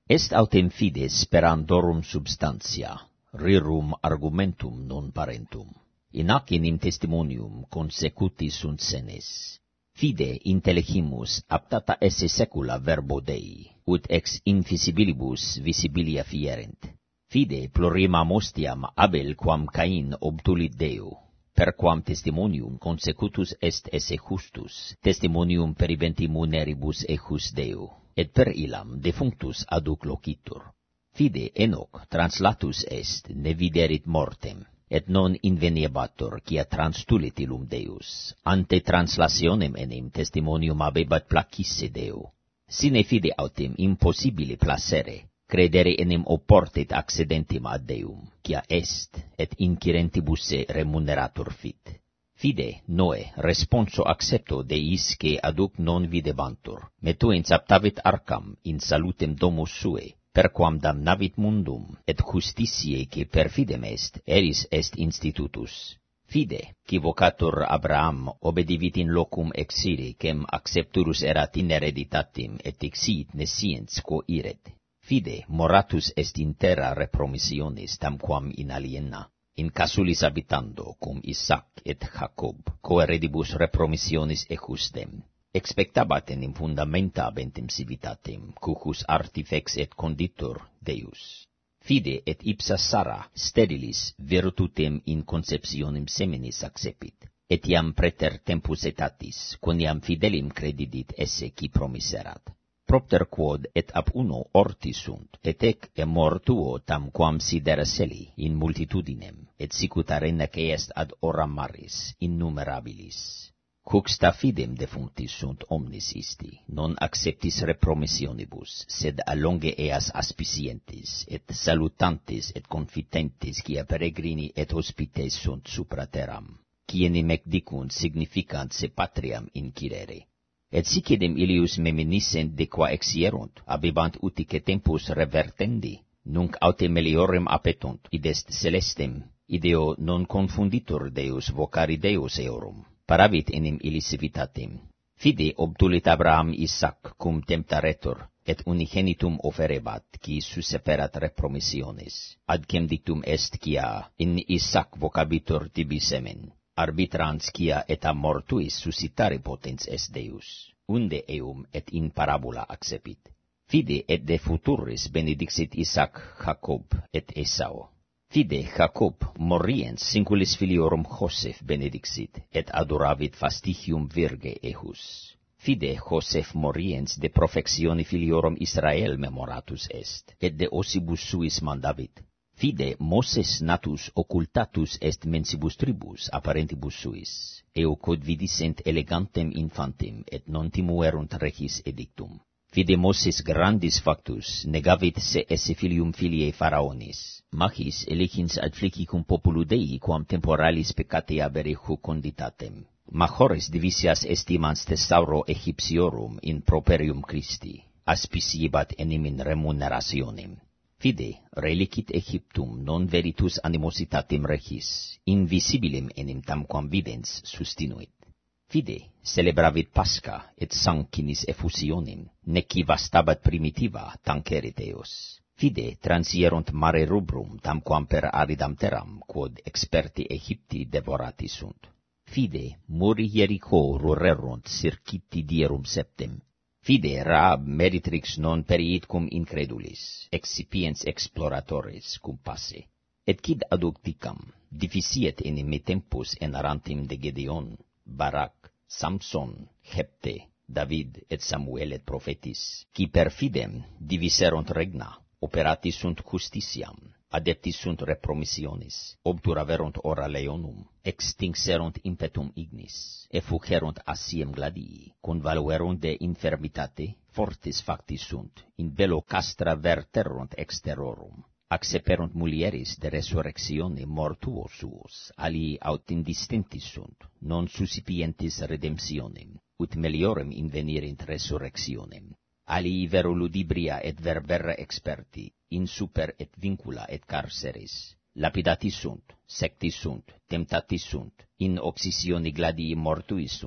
Est autem fide sperandorum substantia, rerum argumentum non parentum. In ac enim testimonium consecuti sunt senes. Fide intelligimus aptata esse secula verbo Dei, ut ex invisibilibus visibilia fierent. Fide plurima mostiam Abel quam Cain obtulit Deo, per quam testimonium consecutus est esse justus, testimonium peribenti muneribus ejus Deo, et per illam defunctus aduc locitur. Fide Enoch translatus est, ne viderit mortem, et non inveniebatur, quia transtulit illum Deus, ante translationem enim testimonium abebat placisse Deo. Sine fide autem impossibile placere, credere enim oportet accidentim ad Deum, quia est, et incirentibus se remuneratur fit. Fide, Noe, responso accepto deisque aduc non videbantur, metuens aptavit arcam in salutem domus sue, perquam damnavit mundum, et justitiae que per fidem est, eris est institutus. Fide, qui vocatur Abraham obedivit in locum exire, quem accepturus erat in hereditatem, et exit nesciens quo iret. Fide, moratus est in terra repromissionis tamquam in aliena, in casulis habitando cum Isaac et Jacob, coeredibus repromissionis ejus dem. Expectabat enim fundamenta bentem civitatem, cucus artifex et conditor Deus. Fide et ipsa Sara sterilis virtutem in conceptionem seminis accepit, et iam preter tempus etatis, quoniam fidelim credidit esse qui promiserat. Propter quod et ab uno orti sunt, et ec emor tuo tamquam sidera celi in multitudinem, et sicut arena que est ad ora maris innumerabilis. Cuxta fidem defunctis sunt omnis isti, non acceptis repromissionibus, sed allonge eas aspicientis, et salutantis et confidentis, quia peregrini et hospites sunt supra terram, quienim ecdicunt significant se patriam inquirere. Et sicidem ilius meminissent de qua exierunt, abebant utique tempus revertendi, nunc aute meliorem appetunt, id est celestem, ideo non confunditur Deus vocari Deus eorum. Paravit enim illis civitatem. Fide obtulit Abraham Isaac cum temptaretur, et unigenitum oferebat, qui susceperat repromissiones. Adcem dictum est quia in Isaac vocabitur tibi semen, arbitrans quia et a mortuis suscitare potens est Deus, unde eum et in parabola accepit. Fide et de futuris benedixit Isaac Jacob et Esau. Fide Jacob moriens singulis filiorum Joseph benedixit, et adoravit fastigium virge ejus. Fide Joseph moriens de profectione filiorum Israel memoratus est, et de ossibus suis mandavit. Fide Moses natus occultatus est mensibus tribus apparentibus suis, eo quod vidissent elegantem infantem, et non timuerunt regis edictum. Fide Moses grandis factus negavit se esse filium filiae Pharaonis, magis elegins ad flicicum populu Dei quam temporalis peccate abere conditatem. Majores divisias estimans thesauro Egyptiorum in properium Christi, aspiciebat enim in remunerationem. Fide relicit Egyptum non veritus animositatem regis, invisibilem enim tamquam videns sustinuit. Fide celebravit Pascha et sanguinis effusionem, nequi vastabat primitiva tancerit eos. Fide transierunt mare rubrum tamquam per aridam terram, quod experti Egypti devorati sunt. Fide muri Jericho rurerunt circiti dierum septem. Fide Rahab meritrix non periit cum incredulis, excipiens exploratores cum passe. Et quid aduc dicam, difficiet enim me tempus enarantem de Gedeon, Barak, Samson, Jepte, David et Samuel et prophetis, qui per fidem diviserunt regna, operati sunt justitiam, adepti sunt repromissionis, obturaverunt ora leonum, extinserunt impetum ignis, effugerunt asiem gladii, convaluerunt de infirmitate, fortis factis sunt, in bello castra verterunt exterrorum. Acceperunt mulieris de resurrectione mortuos suos, alii aut indistintis sunt, non susipientis redemptionem, ut meliorem invenirint resurrectionem. Alii vero ludibria et verbera experti, in super et vincula et carceres. Lapidati sunt, secti sunt, temptati sunt, in occisione gladii mortuis sunt,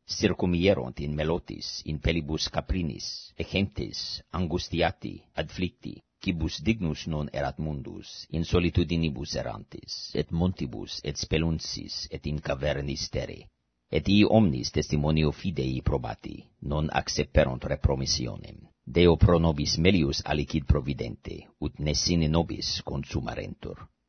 circumierunt in melotis, in pellibus caprinis, ecemptis, angustiati, adflicti, quibus dignus non erat mundus, in solitudinibus erantis, et montibus, et speluncis, et in cavernis terre. Et ii omnis testimonio fidei probati, non acceperunt repromissionem. Deo pro nobis melius alicid providente, ut ne sine nobis consumarentur.